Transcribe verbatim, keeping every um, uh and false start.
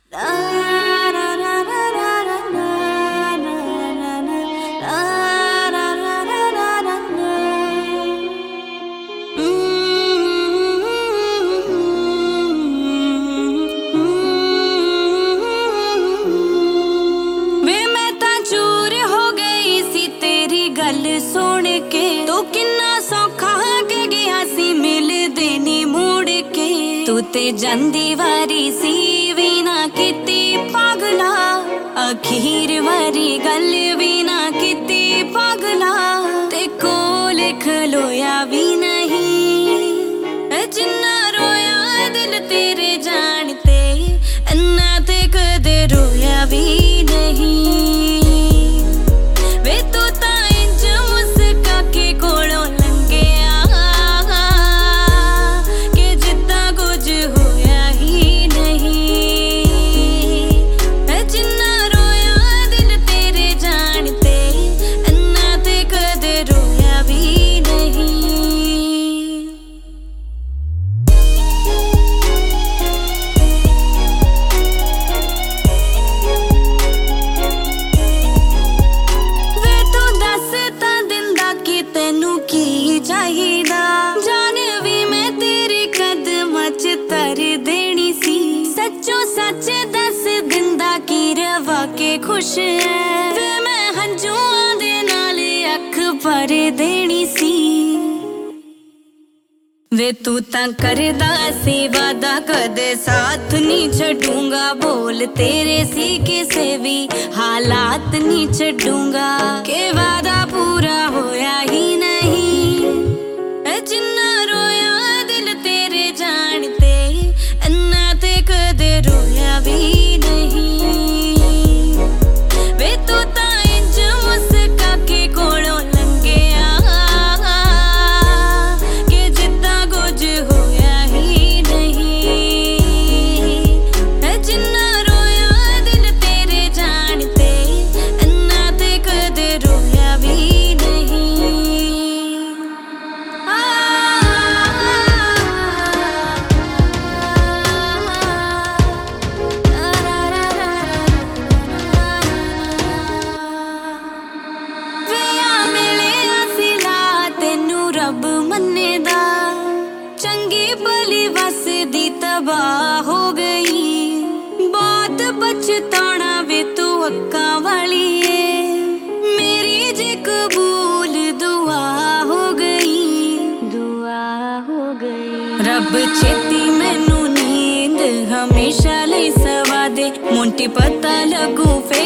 सुन के तू किन्ना सौखा के गया सी मिलदे नी मुड़ के तू ते जांदी वारी सी भी ना किती पागला अखीर वारी गल भी ना किती पागला ते कोल खलोया भी नहीं जिन्ना रोया दिल तेरे जानते अन्ना ते कदे रोया भी नहीं चाहिदा जान भी मैं तेरे कदमां च तर देनी सी सच्चो सच दस दिंदा की रवा के खुश है वे मैं हंजुआं दे नाल अख भर देनी सी वे तू तां करदा सी वादा कदे साथ नी छड्डूंगा बोल तेरे सी किसे भी हालात नी छड्डूंगा के वादा पूरा होया ही नहीं जिन्ना रोया दिल तेरे जानते अन्ना ते कदे रोया भी नहीं वे तू तां इंज मुस्का के कोलों लंघिया के जिद्दां कुछ होया ही नहीं जिन्ना रोया दिल तेरे जानते अन्ना ते कदे रोया भी रब मन्ने दा चंगी भली वसदी तबाह हो गई बहुत बचताना वे तू अक्कां वाली है मेरी जे कबूल दुआ हो गई दुआ हो गई रब छेती मैनू नींद हमेशा लई सवा दे मुंटी पता लगू